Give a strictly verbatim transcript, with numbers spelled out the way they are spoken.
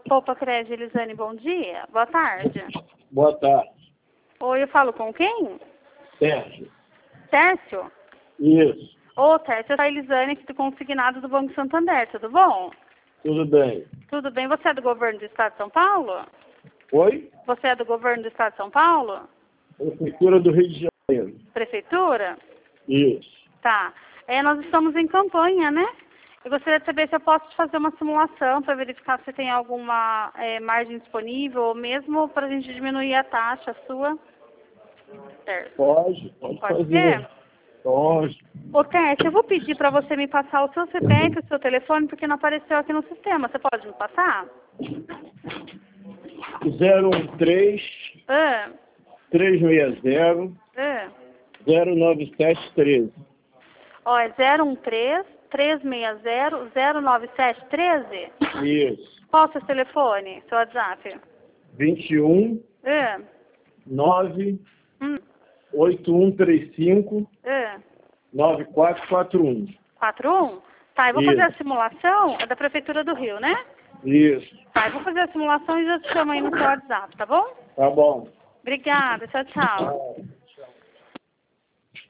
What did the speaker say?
Poupa Crédito, Elisane, bom dia. Boa tarde. Boa tarde. Oi, eu falo com quem? Sérgio. Tércio? Isso. Ô, Tércio, eu sou a Elisane, aqui do consignado do Banco Santander, tudo bom? Tudo bem. Tudo bem. Você é do governo do Estado de São Paulo? Oi? Você é do governo do Estado de São Paulo? Prefeitura do Rio de Janeiro. Prefeitura? Isso. Tá. É, nós estamos em campanha, né? Eu gostaria de saber se eu posso te fazer uma simulação para verificar se tem alguma é, margem disponível, ou mesmo para a gente diminuir a taxa sua. Certo. Pode, pode, Pode fazer. ser? Pode. Ô, Tércio, eu vou pedir para você me passar o seu C P F e o seu telefone, porque não apareceu aqui no sistema. Você pode me passar? zero um três, Ah, três seis zero, ah. zero nove sete treze. Ó, é zero um três, três seis zero, zero nove sete treze? Isso. Qual o seu telefone, seu WhatsApp? vinte e um, Ah, nove, hum, oito um três cinco, ah. nove quatro quatro um. quatro um? Tá, eu vou Isso. fazer a simulação, é da Prefeitura do Rio, né? Isso. Tá, eu vou fazer a simulação e já te chamo aí no seu WhatsApp, tá bom? Tá bom. Obrigada, tchau, tchau. Ah.